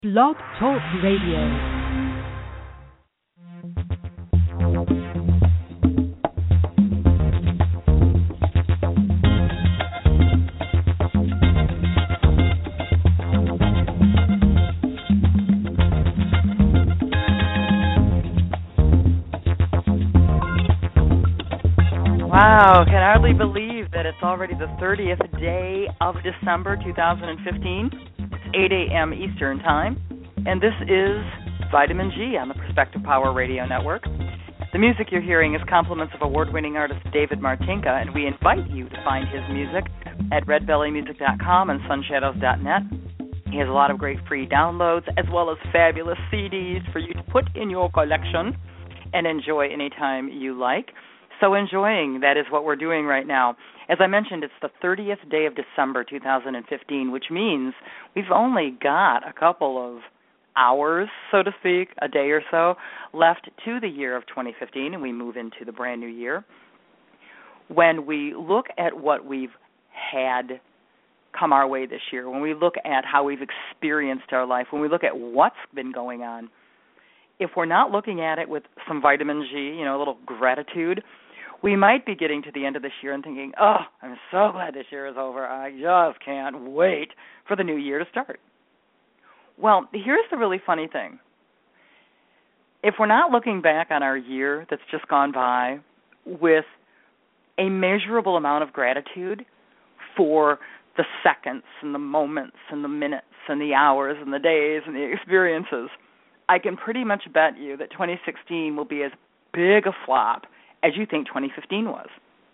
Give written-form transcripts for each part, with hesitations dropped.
Blog Talk Radio. Wow, can hardly believe that it's already the 30th day of December 2015. It's 8 a.m. Eastern Time, and this is Vitamin G on the Perspective Power Radio Network. The music you're hearing is compliments of award-winning artist David Martinka, and we invite you to find his music at redbellymusic.com and sunshadows.net. He has a lot of great free downloads, as well as fabulous CDs for you to put in your collection and enjoy anytime you like. So enjoying, that is what we're doing right now. As I mentioned, it's the 30th day of December 2015, which means we've only got a couple of hours, so to speak, a day or so, left to the year of 2015, and we move into the brand new year. When we look at what we've had come our way this year, when we look at how we've experienced our life, when we look at what's been going on, if we're not looking at it with some vitamin G, a little gratitude, we might be getting to the end of this year and thinking, oh, I'm so glad this year is over. I just can't wait for the new year to start. Well, here's the really funny thing. If we're not looking back on our year that's just gone by with a measurable amount of gratitude for the seconds and the moments and the minutes and the hours and the days and the experiences, I can pretty much bet you that 2016 will be as big a flop as you think 2015 was.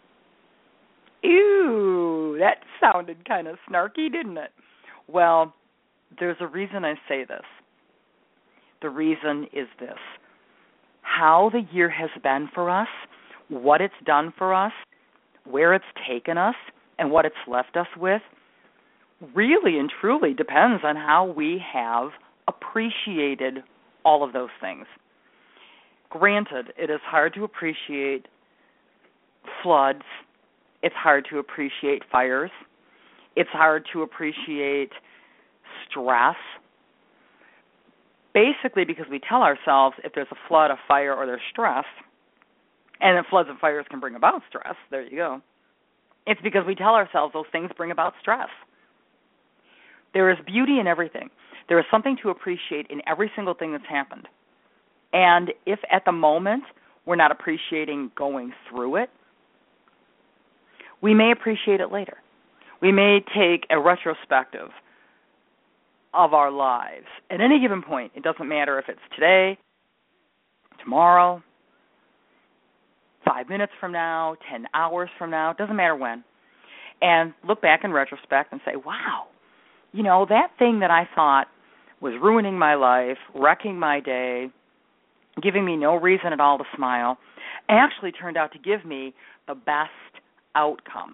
Ew, that sounded kind of snarky, didn't it? Well, there's a reason I say this. The reason is this. How the year has been for us, what it's done for us, where it's taken us, and what it's left us with really and truly depends on how we have appreciated all of those things. Granted, it is hard to appreciate floods. It's hard to appreciate fires. It's hard to appreciate stress. Basically, because we tell ourselves if there's a flood, a fire, or there's stress, and then floods and fires can bring about stress, there you go. It's because we tell ourselves those things bring about stress. There is beauty in everything. There is something to appreciate in every single thing that's happened. And if at the moment we're not appreciating going through it, we may appreciate it later. We may take a retrospective of our lives at any given point. It doesn't matter if it's today, tomorrow, 5 minutes from now, 10 hours from now, it doesn't matter when. And look back in retrospect and say, wow, that thing that I thought was ruining my life, wrecking my day, giving me no reason at all to smile, actually turned out to give me the best outcome.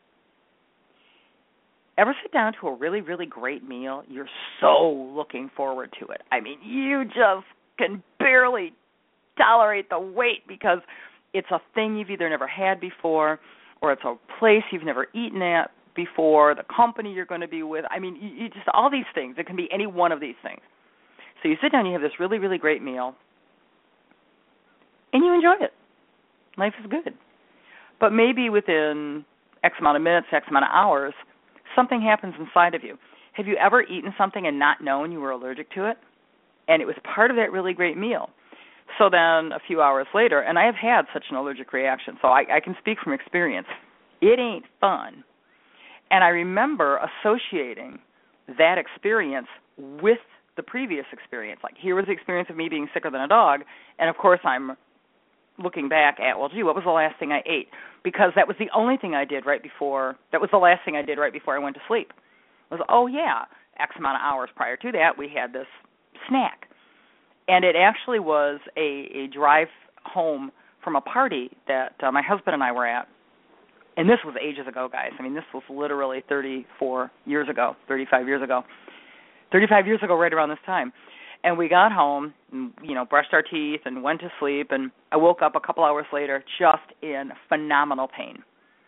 Ever sit down to a really, really great meal? You're so looking forward to it. I mean, you just can barely tolerate the wait because it's a thing you've either never had before or it's a place you've never eaten at before, the company you're going to be with. I mean, you just all these things. It can be any one of these things. So you sit down, you have this really, really great meal, and you enjoy it. Life is good. But maybe within X amount of minutes, X amount of hours, something happens inside of you. Have you ever eaten something and not known you were allergic to it? And it was part of that really great meal. So then a few hours later, and I have had such an allergic reaction, so I can speak from experience, it ain't fun. And I remember associating that experience with the previous experience. Like, here was the experience of me being sicker than a dog, and of course I'm looking back at, well, gee, what was the last thing I ate? Because that was the only thing I did right before, that was the last thing I did right before I went to sleep. It was, oh, yeah, X amount of hours prior to that, we had this snack. And it actually was a drive home from a party that my husband and I were at. And this was ages ago, guys. I mean, this was literally 34 years ago, 35 years ago. 35 years ago, right around this time. And we got home, and, brushed our teeth and went to sleep. And I woke up a couple hours later just in phenomenal pain.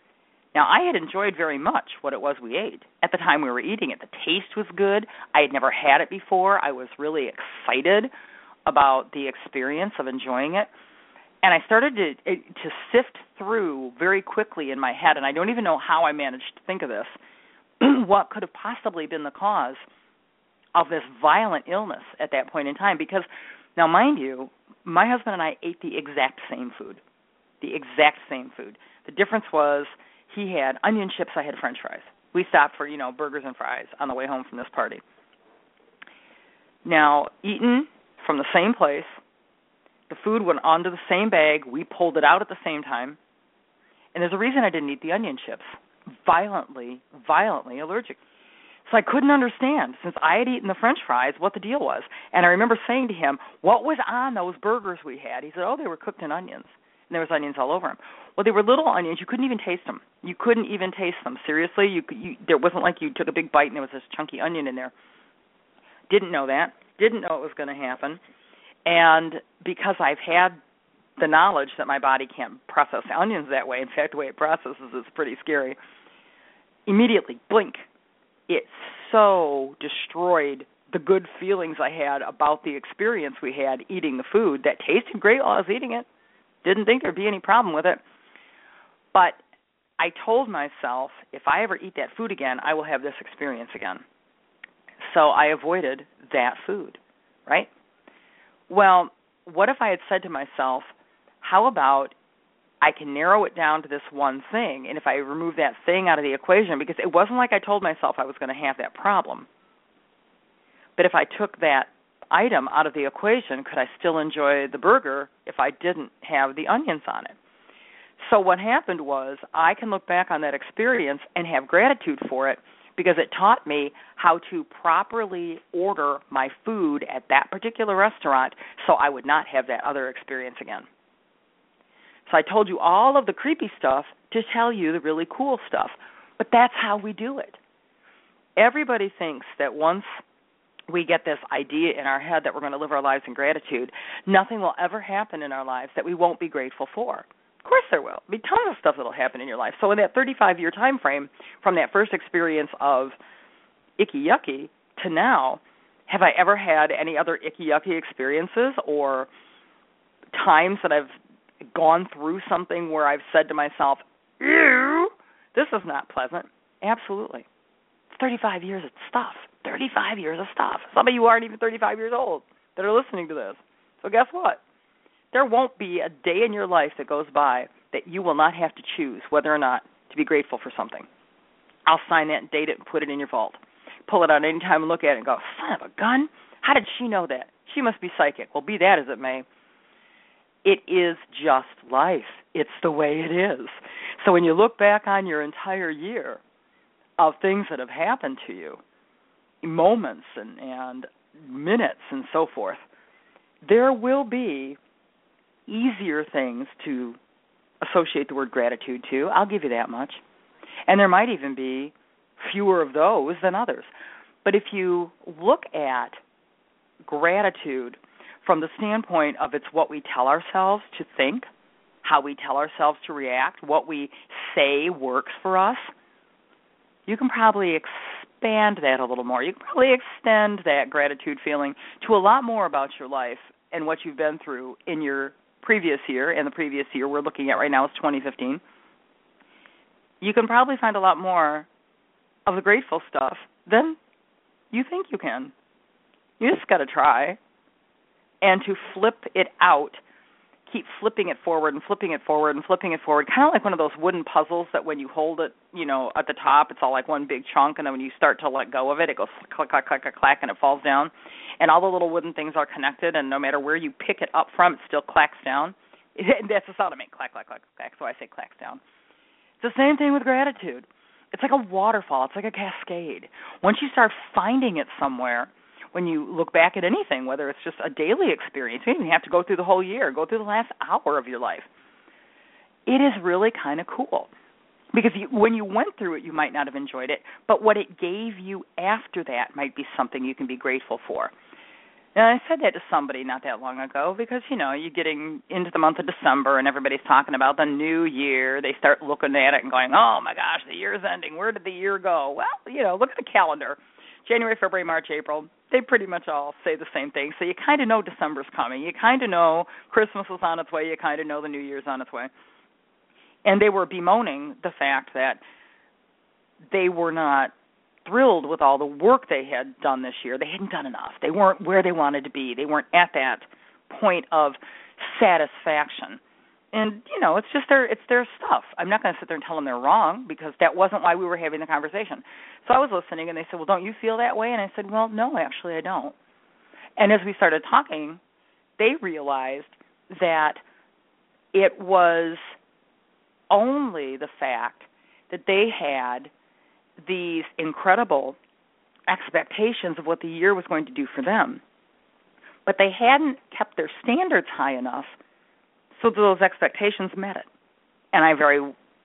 Now, I had enjoyed very much what it was we ate. At the time we were eating it, the taste was good. I had never had it before. I was really excited about the experience of enjoying it. And I started to sift through very quickly in my head, and I don't even know how I managed to think of this, what could have possibly been the cause of this violent illness at that point in time. Because, now mind you, my husband and I ate the exact same food. The exact same food. The difference was he had onion chips, I had French fries. We stopped for, burgers and fries on the way home from this party. Now, eaten from the same place, the food went onto the same bag, we pulled it out at the same time, and there's a reason I didn't eat the onion chips. Violently allergic. So I couldn't understand, since I had eaten the French fries, what the deal was. And I remember saying to him, what was on those burgers we had? He said, they were cooked in onions. And there was onions all over them. Well, they were little onions. You couldn't even taste them. You couldn't even taste them. Seriously, there wasn't like you took a big bite and there was this chunky onion in there. Didn't know that. Didn't know it was going to happen. And because I've had the knowledge that my body can't process onions that way, in fact, the way it processes is pretty scary, immediately, blink, it so destroyed the good feelings I had about the experience we had eating the food that tasted great while I was eating it. Didn't think there'd be any problem with it. But I told myself, if I ever eat that food again, I will have this experience again. So I avoided that food, right? Well, what if I had said to myself, how about I can narrow it down to this one thing, and if I remove that thing out of the equation, because it wasn't like I told myself I was going to have that problem, but if I took that item out of the equation, could I still enjoy the burger if I didn't have the onions on it? So what happened was I can look back on that experience and have gratitude for it because it taught me how to properly order my food at that particular restaurant so I would not have that other experience again. So I told you all of the creepy stuff to tell you the really cool stuff, but that's how we do it. Everybody thinks that once we get this idea in our head that we're going to live our lives in gratitude, nothing will ever happen in our lives that we won't be grateful for. Of course there will. There'll be tons of stuff that will happen in your life. So in that 35-year time frame, from that first experience of icky yucky to now, have I ever had any other icky yucky experiences or times that I've gone through something where I've said to myself, ew, this is not pleasant? Absolutely. It's 35 years of stuff. 35 years of stuff. Some of you aren't even 35 years old that are listening to this. So guess what? There won't be a day in your life that goes by that you will not have to choose whether or not to be grateful for something. I'll sign that and date it and put it in your vault. Pull it out any time and look at it and go, son of a gun? How did she know that? She must be psychic. Well, be that as it may, it is just life. It's the way it is. So when you look back on your entire year of things that have happened to you, moments and minutes and so forth, there will be easier things to associate the word gratitude to. I'll give you that much. And there might even be fewer of those than others. But if you look at gratitude from the standpoint of it's what we tell ourselves to think, how we tell ourselves to react, what we say works for us, you can probably expand that a little more. You can probably extend that gratitude feeling to a lot more about your life and what you've been through in your previous year, and the previous year we're looking at right now is 2015. You can probably find a lot more of the grateful stuff than you think you can. You just got to try. And to flip it out, keep flipping it forward and flipping it forward and flipping it forward, kind of like one of those wooden puzzles that when you hold it, at the top, it's all like one big chunk, and then when you start to let go of it, it goes clack, clack, clack, clack, clack, and it falls down. And all the little wooden things are connected, and no matter where you pick it up from, it still clacks down. That's the sound I make, clack, clack, clack, clack, so I say clacks down. It's the same thing with gratitude. It's like a waterfall. It's like a cascade. Once you start finding it somewhere, when you look back at anything, whether it's just a daily experience, you don't even have to go through the whole year, go through the last hour of your life. It is really kind of cool. Because when you went through it, you might not have enjoyed it, but what it gave you after that might be something you can be grateful for. And I said that to somebody not that long ago because, you're getting into the month of December and everybody's talking about the new year. They start looking at it and going, oh, my gosh, the year's ending. Where did the year go? Well, look at the calendar. January, February, March, April, they pretty much all say the same thing. So you kind of know December's coming. You kind of know Christmas is on its way. You kind of know the new year's on its way. And they were bemoaning the fact that they were not thrilled with all the work they had done this year. They hadn't done enough. They weren't where they wanted to be. They weren't at that point of satisfaction. And, it's just their stuff. I'm not going to sit there and tell them they're wrong because that wasn't why we were having the conversation. So I was listening, and they said, well, don't you feel that way? And I said, well, no, actually I don't. And as we started talking, they realized that it was only the fact that they had these incredible expectations of what the year was going to do for them. But they hadn't kept their standards high enough so that those expectations met it. And I very,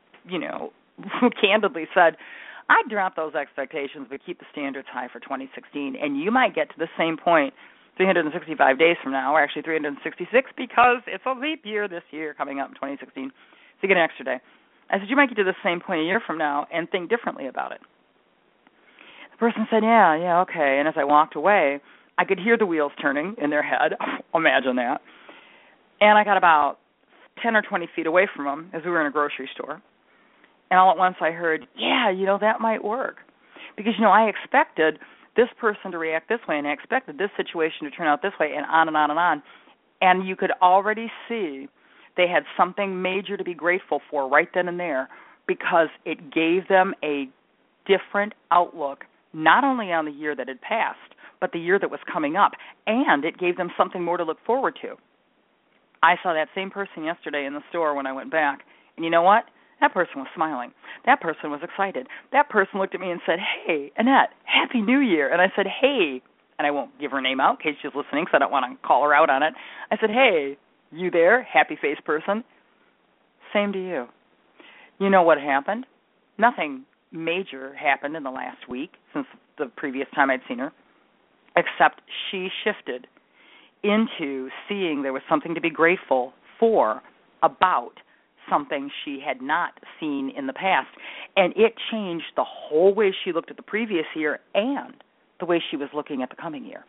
candidly said, I'd drop those expectations but keep the standards high for 2016. And you might get to the same point 365 days from now, or actually 366 because it's a leap year this year coming up in 2016. So you get an extra day. I said, you might get to the same point a year from now and think differently about it. The person said, yeah, okay. And as I walked away, I could hear the wheels turning in their head. Imagine that. And I got about 10 or 20 feet away from them as we were in a grocery store. And all at once I heard, that might work. Because, I expected this person to react this way, and I expected this situation to turn out this way, and on and on and on. And you could already see they had something major to be grateful for right then and there because it gave them a different outlook, not only on the year that had passed, but the year that was coming up, and it gave them something more to look forward to. I saw that same person yesterday in the store when I went back, and you know what? That person was smiling. That person was excited. That person looked at me and said, hey, Annette, Happy New Year. And I said, hey, and I won't give her name out in case she's listening because I don't want to call her out on it. I said, hey, you there, happy face person? Same to you. You know what happened? Nothing major happened in the last week since the previous time I'd seen her, except she shifted into seeing there was something to be grateful for about something she had not seen in the past. And it changed the whole way she looked at the previous year and the way she was looking at the coming year.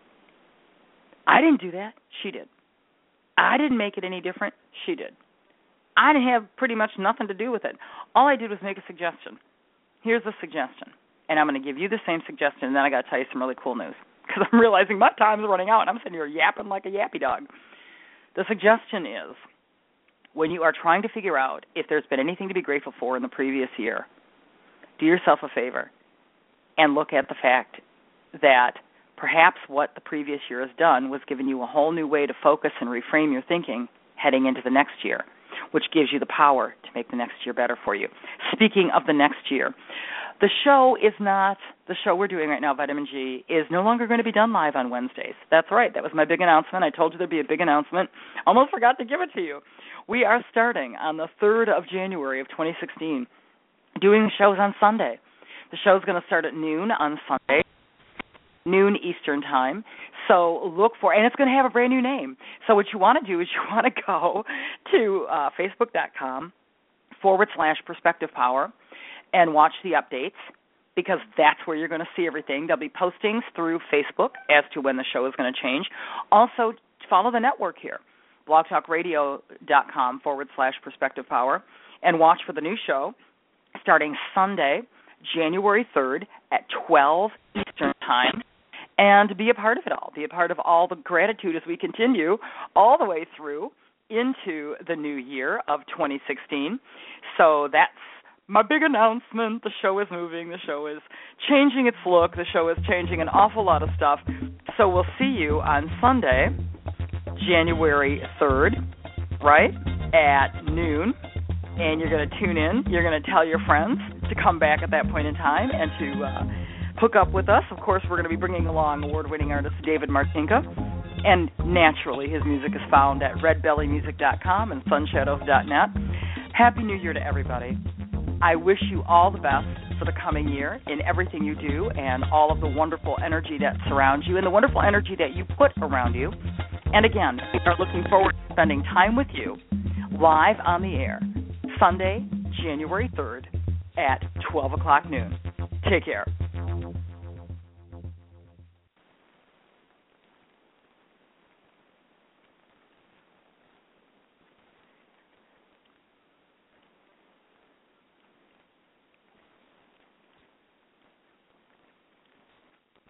I didn't do that. She did. I didn't make it any different. She did. I didn't have pretty much nothing to do with it. All I did was make a suggestion. Here's a suggestion. And I'm going to give you the same suggestion, and then I got to tell you some really cool news because I'm realizing my time is running out, and I'm sitting here yapping like a yappy dog. The suggestion is when you are trying to figure out if there's been anything to be grateful for in the previous year, do yourself a favor and look at the fact that perhaps what the previous year has done was given you a whole new way to focus and reframe your thinking heading into the next year, which gives you the power to make the next year better for you. Speaking of the next year, the show we're doing right now, Vitamin G, is no longer going to be done live on Wednesdays. That's right. That was my big announcement. I told you there'd be a big announcement. Almost forgot to give it to you. We are starting on the 3rd of January of 2016 doing the shows on Sunday. The show's going to start at noon on Sunday, noon Eastern time. So look for, and it's going to have a brand new name. So what you want to do is you want to go to Facebook.com/Perspective Power and watch the updates because that's where you're going to see everything. There'll be postings through Facebook as to when the show is going to change. Also, follow the network here, blogtalkradio.com/Perspective Power, and watch for the new show starting Sunday, January 3rd at 12 Eastern time. And be a part of it all. Be a part of all the gratitude as we continue all the way through into the new year of 2016. So that's my big announcement. The show is moving. The show is changing its look. The show is changing an awful lot of stuff. So we'll see you on Sunday, January 3rd, right, at noon. And you're going to tune in. You're going to tell your friends to come back at that point in time and to hook up with us. Of course, we're going to be bringing along award-winning artist David Martinka, and naturally his music is found at redbellymusic.com and sunshadows.net. Happy New Year to everybody. I wish you all the best. for the coming year in everything you do and all of the wonderful energy that surrounds you and the wonderful energy that you put around you. And again, we are looking forward to spending time with you live on the air, Sunday, January 3rd at 12 o'clock noon. Take care.